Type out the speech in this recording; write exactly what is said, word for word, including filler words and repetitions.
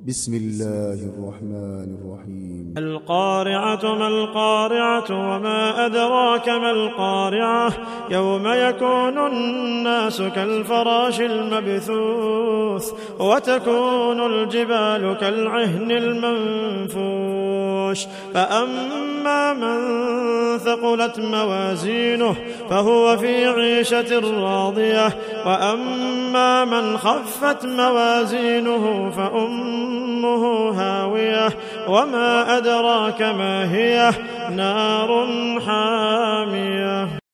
بسم الله الرحمن الرحيم القارعة ما القارعة وما أدراك ما القارعة يوم يكون الناس كالفراش المبثوث وتكون الجبال كالعهن المنفوش فأما من ثقلت موازينه فهو في عيشة راضية وأما من خفت موازينه فأمه هاوية وما أدراك ما هي نار حامية.